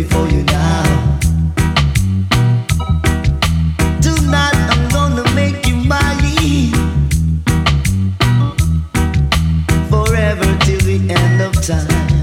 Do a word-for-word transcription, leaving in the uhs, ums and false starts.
for you now. Tonight I'm gonna make you mine, forever till the end of time.